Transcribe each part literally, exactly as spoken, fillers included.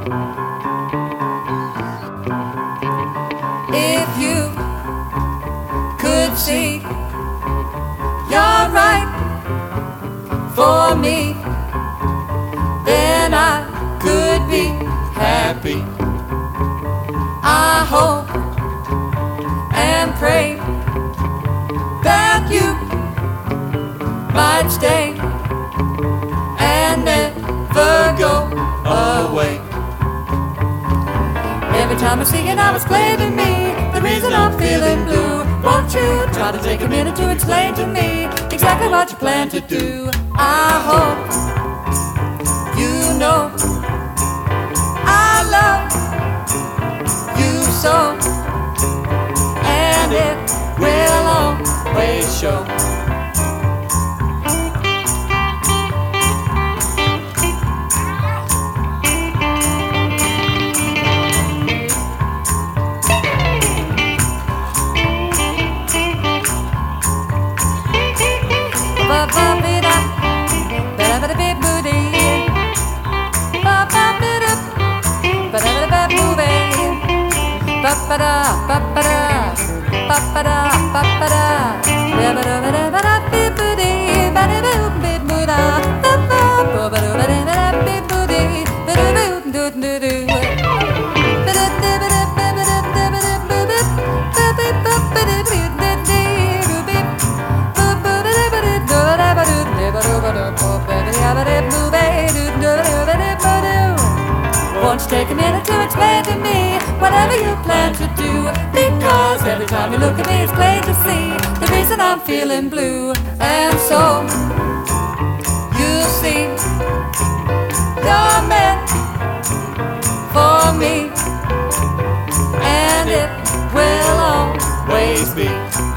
If you could see you're right for me, then I could be happy. I hope and pray that you might stay and never go away. Every time I see it, now it's plain to me the reason I'm feeling blue. Won't you try to take a minute to explain to me exactly what you plan to do? I hope you know I love you so, and it will always show. Ba-ba-da, ba-ba-da, ba-ba-da, ba-ba-da, ba-ba-da-ba-da-ba-da-bee-boo-dee, ba-da-boo-bee-boo-da, ba-ba-ba-ba-da-ba-da-bee-boo-dee, ba-da-boo-doo-doo-doo. Won't you take a minute to explain to me whatever you plan to do? Because every time you look at me, it's plain to see the reason I'm feeling blue. And so, you see, you're meant for me, and it will always be.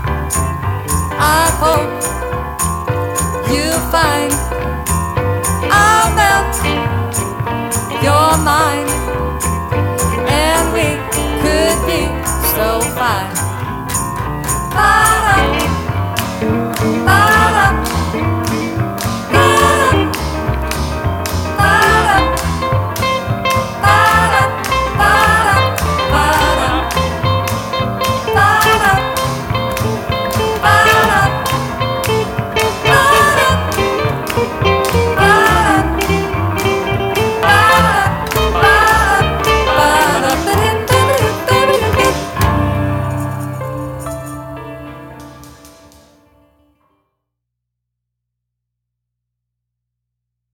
I hope you find I'll melt your mind, and we could be so fine. Bye.